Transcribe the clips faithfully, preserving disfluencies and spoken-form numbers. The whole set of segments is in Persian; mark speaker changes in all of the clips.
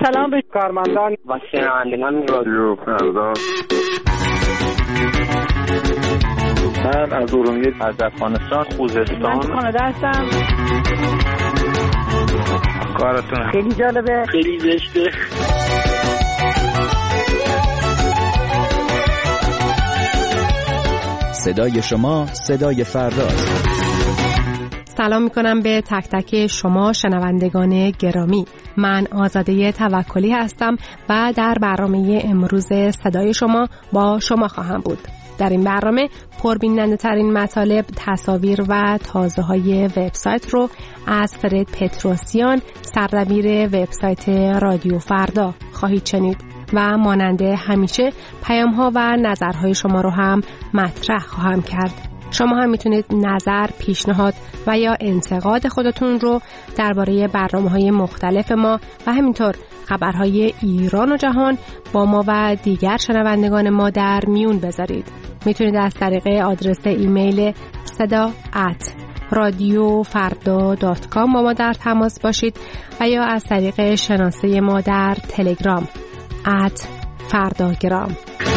Speaker 1: سلام به کارمندان
Speaker 2: و شنوندگان رادیو فردا.
Speaker 3: من از ارومیه، از افغانستان، خوزستان.
Speaker 1: من کانادا هستم.
Speaker 3: کارتون
Speaker 1: خیلی جالبه،
Speaker 2: خیلی زشته.
Speaker 4: صدای شما صدای فرداست.
Speaker 5: سلام میکنم به تک تک شما شنوندگان گرامی. من آزاده توکلی هستم و در برنامه امروز صدای شما با شما خواهم بود. در این برنامه پربیننده ترین مطالب، تصاویر و تازه های وبسایت رو از فرد پتروسیان، سردبیر وبسایت رادیو فردا خواهید شنید و ماننده همیشه پیام ها و نظرهای شما رو هم مطرح خواهم کرد. شما هم میتونید نظر، پیشنهاد و یا انتقاد خودتون رو درباره برنامه‌های مختلف ما و همینطور خبرهای ایران و جهان با ما و دیگر شنوندگان ما در میون بذارید. میتونید از طریق آدرس ایمیل صدا ات رادیو فردا دات کام با ما در تماس باشید و یا از طریق شناسه ما در تلگرام ات فرداگرام.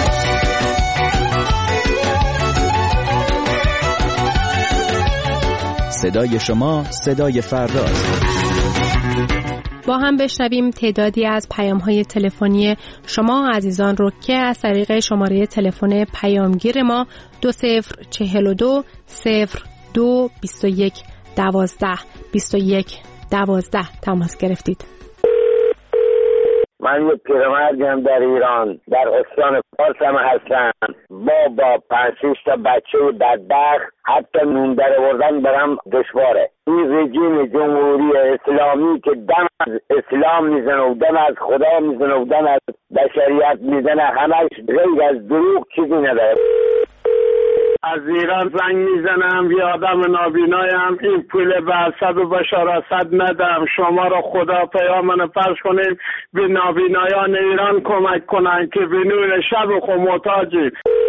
Speaker 4: صدای شما صدای فرداست.
Speaker 5: با هم بشنویم تعدادی از پیام‌های تلفنی شما عزیزان رو که از طریق شماره تلفن پیامگیر ما دو صفر چهل و دو صفر دو بیست و یک دوازده بیست و یک دوازده تماس گرفتید.
Speaker 6: من یک پیرمردم در ایران در استان فارس هم هستم. با با پنج شش تا بچه بدبخت حتی نون در آوردن برام دشواره. این رژیم جمهوری اسلامی که دم از اسلام میزنه و دم از خدا میزنه و دم از بشریت میزنه، همش غیر از دروغ چیزی نداره.
Speaker 7: از ایران زنگ میزنم، یه آدم نابینایم، این پول به صد و بشارت ندم. شما را خدا پیامن فرض کنیم به نابینایان ایران کمک کنن که به نور شب و خو محتاجیم.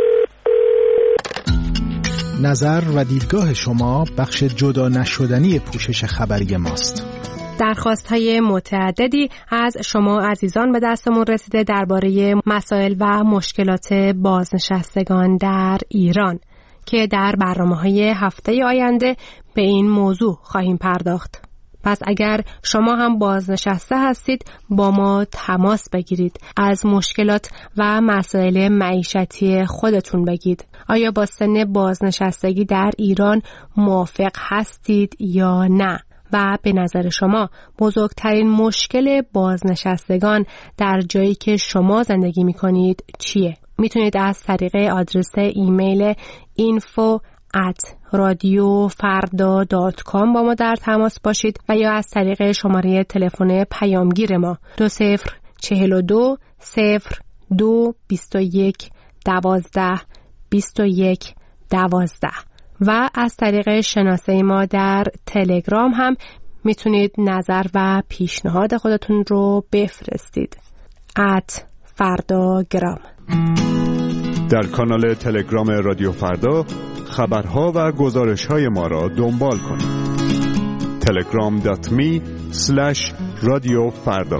Speaker 8: نظر و دیدگاه شما بخش جدا نشدنی پوشش خبری ماست.
Speaker 5: درخواست‌های متعددی از شما عزیزان به دستمون رسیده درباره مسائل و مشکلات بازنشستگان در ایران که در برنامه‌های هفته آینده به این موضوع خواهیم پرداخت. پس اگر شما هم بازنشسته هستید با ما تماس بگیرید، از مشکلات و مسائل معیشتی خودتون بگید. آیا با سن بازنشستگی در ایران موافق هستید یا نه؟ و به نظر شما بزرگترین مشکل بازنشستگان در جایی که شما زندگی می‌کنید چیه؟ میتونید از طریق آدرس ایمیل اینفو ات رادیو فردا دات کام با ما در تماس باشید و یا از طریق شماره تلفن پیامگیر ما دو صفر چهل و دو صفر دو بیست و یک دوازده بیست و یک دوازده و از طریق شناسه ما در تلگرام هم میتونید نظر و پیشنهاد خودتون رو بفرستید. ات فرداگرام.
Speaker 9: در کانال تلگرام رادیو فردا خبرها و گزارش‌های ما را دنبال کنید. تلگرام دات می اسلش رادیو فردا.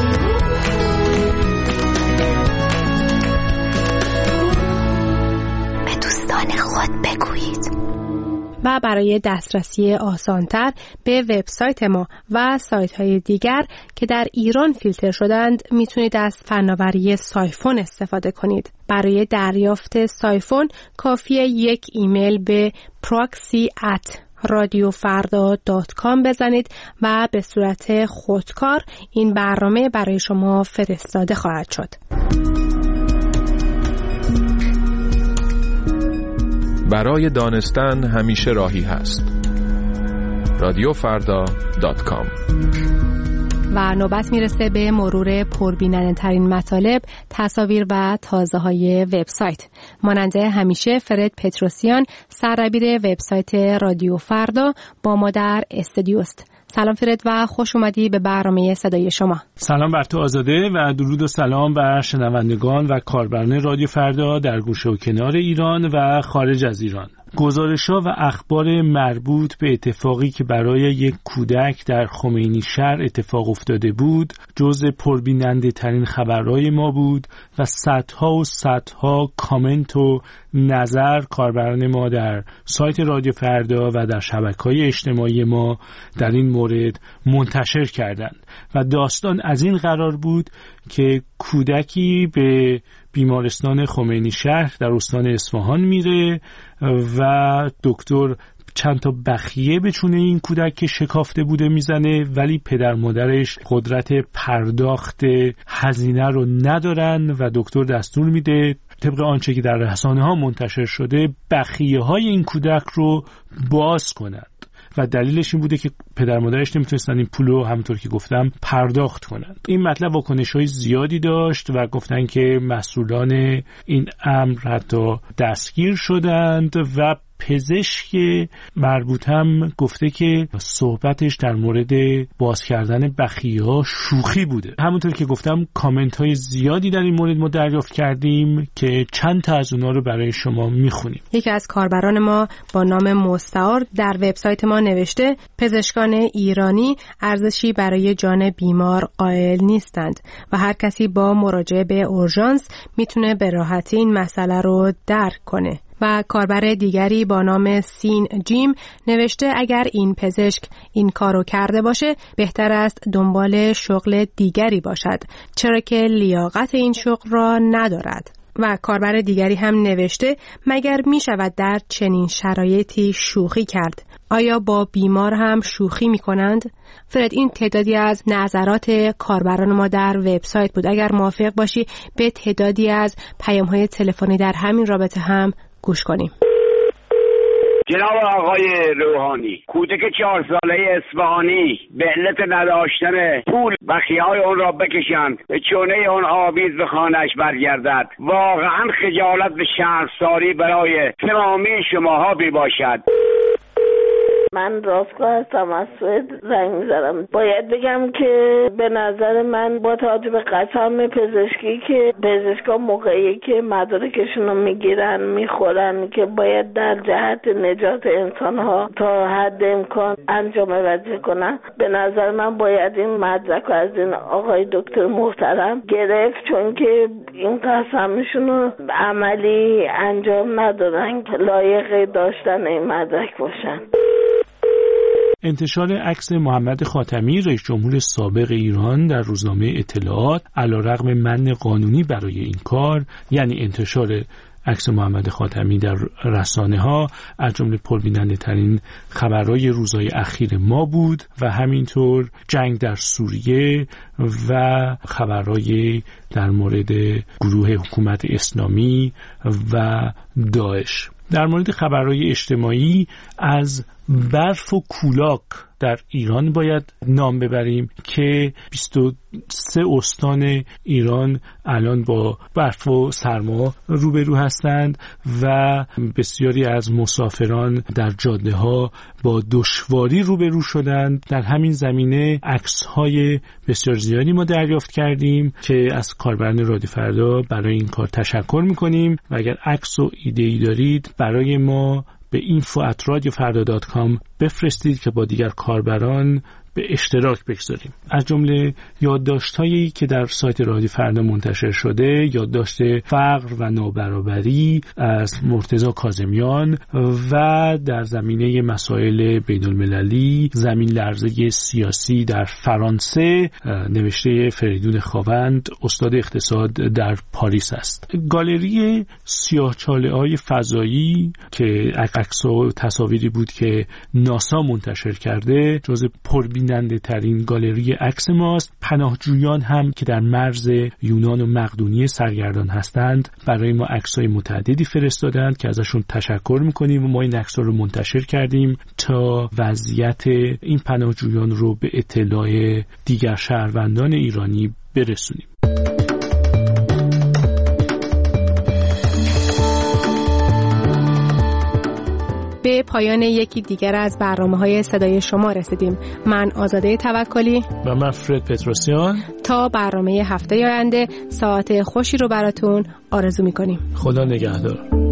Speaker 10: به دوستان خود بگویید.
Speaker 5: و برای دسترسی آسانتر به وبسایت ما و سایت‌های دیگر که در ایران فیلتر شدند میتونید از فناوری سایفون استفاده کنید. برای دریافت سایفون کافیه یک ایمیل به پراکسی ات رادیو فردا دات کام بزنید و به صورت خودکار این برنامه برای شما فرستاده خواهد شد.
Speaker 11: برای دانستن همیشه راهی هست. رادیو فردا دات کام.
Speaker 5: و نوبت میرسه به مرور پربیننده ترین مطالب، تصاویر و تازه های وبسایت. ماننده همیشه فرد پتروسیان، سردبیر وبسایت رادیو فردا با ما در استودیوست. سلام فرد و خوش اومدی به برنامه صدای شما.
Speaker 12: سلام بر تو آزاده و درود و سلام بر شنوندگان و کاربران رادیو فردا در گوشه و کنار ایران و خارج از ایران. گزارش‌ها و اخبار مربوط به اتفاقی که برای یک کودک در خمینی شهر اتفاق افتاده بود جزء پربیننده ترین خبرهای ما بود و صدها و صدها کامنت و نظر کاربران ما در سایت رادیو فردا و در شبکه‌های اجتماعی ما در این مورد منتشر کردند و داستان از این قرار بود که کودکی به بیمارستان خمینی شهر در استان اصفهان میره و دکتر چند تا بخیه به چونه این کودک که شکافته بوده میزنه، ولی پدر مادرش قدرت پرداخت هزینه رو ندارن و دکتر دستور میده طبق آنچه که در رسانه ها منتشر شده بخیه های این کودک رو باز کنند و دلیلش این بوده که پدر مادرش نمیتونستن این پولو همونطور که گفتم پرداخت کنند. این مطلب واکنش‌های زیادی داشت و گفتن که مسئولان این امر حتی دستگیر شدند و پزشک مربوط هم گفته که صحبتش در مورد باز کردن بخیه‌ها شوخی بوده. همونطور که گفتم کامنت های زیادی در این مورد ما دریافت کردیم که چند تا از اونها رو برای شما میخونیم.
Speaker 5: یکی از کاربران ما با نام مستعار در وبسایت ما نوشته پزشکان ایرانی ارزشی برای جان بیمار قائل نیستند و هر کسی با مراجعه به اورژانس میتونه به راحتی این مسئله رو درک کنه. و کاربر دیگری با نام سین جیم نوشته اگر این پزشک این کارو کرده باشه بهتر است دنبال شغل دیگری باشد، چرا که لیاقت این شغل را ندارد. و کاربر دیگری هم نوشته مگر می شود در چنین شرایطی شوخی کرد؟ آیا با بیمار هم شوخی می کنند؟ فرد این تعدادی از نظرات کاربران ما در وبسایت بود. اگر موافق باشی به تعدادی از پیام‌های تلفنی در همین رابطه هم گوش کنیم.
Speaker 13: جناب آقای روحانی، کودک چهار ساله اصفهانی به علت نداشتن پول بخیه‌های اون را بکشند به چونه اون آویز به خانه‌اش برگردد. واقعا خجالت به شرمساری برای تمامی شماها بی باشد.
Speaker 14: من راستگاه هستم، از سوئد زنگ میزنم. باید بگم که به نظر من با توجه به قسم پزشکی که پزشکا موقعی که مدارکشون رو میگیرن میخورن که باید در جهت نجات انسانها تا حد امکان انجام وظیفه کنن، به نظر من باید این مدرک از این آقای دکتر محترم گرفت، چون که این قسمشون رو عملی انجام ندادن که لایق داشتن این مدرک باشن.
Speaker 12: انتشار عکس محمد خاتمی رئیس جمهور سابق ایران در روزنامه اطلاعات علیرغم من قانونی برای این کار، یعنی انتشار عکس محمد خاتمی در رسانه ها از جمله پربیننده ترین خبرهای روزهای اخیر ما بود و همینطور جنگ در سوریه و خبرهای در مورد گروه حکومت اسلامی و داعش. در مورد خبرهای اجتماعی از برف و کولاک در ایران باید نام ببریم که بیست و سه استان ایران الان با برف و سرما روبرو هستند و بسیاری از مسافران در جاده ها با دشواری روبرو شدند. در همین زمینه عکس‌های بسیار زیادی ما دریافت کردیم که از کاربران رادیو فردا برای این کار تشکر می‌کنیم و اگر عکس و ایده‌ای دارید برای ما به اینفو ات رادیو فردا دات کام بفرستید که با دیگر کاربران به اشتراک بگذاریم. از جمله یادداشت‌هایی که در سایت رادیو فردا منتشر شده، یادداشت فقر و نابرابری از مرتضی کاظمیان و در زمینه مسائل بین‌المللی زمین لرزه سیاسی در فرانسه نوشته فریدون خاوند، استاد اقتصاد در پاریس است. گالری سیاه‌چاله‌های فضایی که عکس و تصاویری بود که ناسا منتشر کرده جزو پربیننده ترین گالری عکس ماست. پناهجویان هم که در مرز یونان و مقدونیه سرگردان هستند برای ما عکس‌های متعددی فرستادند که ازشون تشکر می‌کنیم و ما این عکس‌ها رو منتشر کردیم تا وضعیت این پناهجویان رو به اطلاع دیگر شهروندان ایرانی برسونیم.
Speaker 5: به پایان یکی دیگر از برنامه‌های صدای شما رسیدیم. من آزاده توکلی
Speaker 12: و من فرد پتروسیان
Speaker 5: تا برنامه هفته آینده ساعت خوشی رو براتون آرزو می‌کنیم.
Speaker 12: خدا نگهدار.